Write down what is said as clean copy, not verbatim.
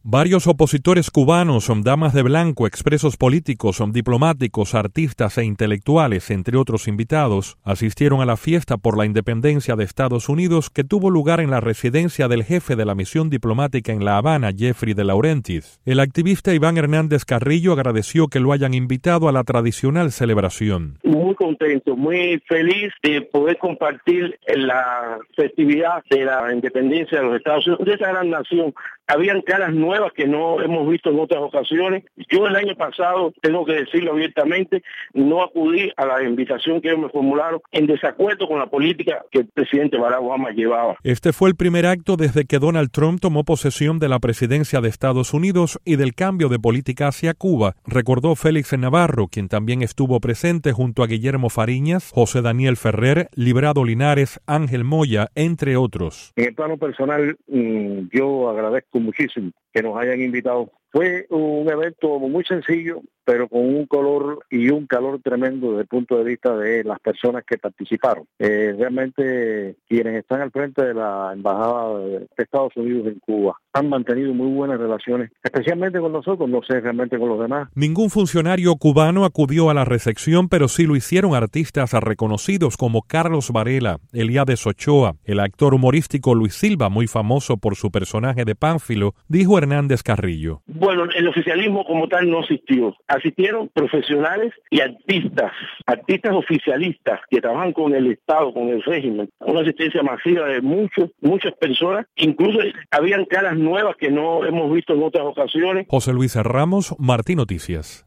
Varios opositores cubanos, damas de blanco, expresos políticos, diplomáticos, artistas e intelectuales, entre otros invitados, asistieron a la fiesta por la independencia de Estados Unidos que tuvo lugar en la residencia del jefe de la misión diplomática en La Habana, Jeffrey de Laurentiis. El activista Iván Hernández Carrillo agradeció que lo hayan invitado a la tradicional celebración. Muy contento, muy feliz de poder compartir la festividad de la independencia de los Estados Unidos, de esa gran nación. Habían caras nuevas que no hemos visto en otras ocasiones. Yo el año pasado, tengo que decirlo abiertamente, no acudí a la invitación que ellos me formularon en desacuerdo con la política que el presidente Barack Obama llevaba. Este fue el primer acto desde que Donald Trump tomó posesión de la presidencia de Estados Unidos y del cambio de política hacia Cuba, recordó Félix Navarro, quien también estuvo presente junto a Guillermo Fariñas, José Daniel Ferrer, Librado Linares, Ángel Moya, entre otros. En el plano personal, yo agradezco muchísimo que nos hayan invitado. Fue un evento muy sencillo, pero con un color y un calor tremendo desde el punto de vista de las personas que participaron. Realmente quienes están al frente de la Embajada de Estados Unidos en Cuba han mantenido muy buenas relaciones, especialmente con nosotros, no sé realmente con los demás. Ningún funcionario cubano acudió a la recepción, pero sí lo hicieron artistas reconocidos como Carlos Varela, Eliades Ochoa, el actor humorístico Luis Silva, muy famoso por su personaje de Pánfilo, dijo Hernández Carrillo. Bueno, el oficialismo como tal no asistió. Asistieron profesionales y artistas oficialistas que trabajan con el Estado, con el régimen. Una asistencia masiva de muchas personas. Incluso habían caras nuevas que no hemos visto en otras ocasiones. José Luis Ramos, Martín Noticias.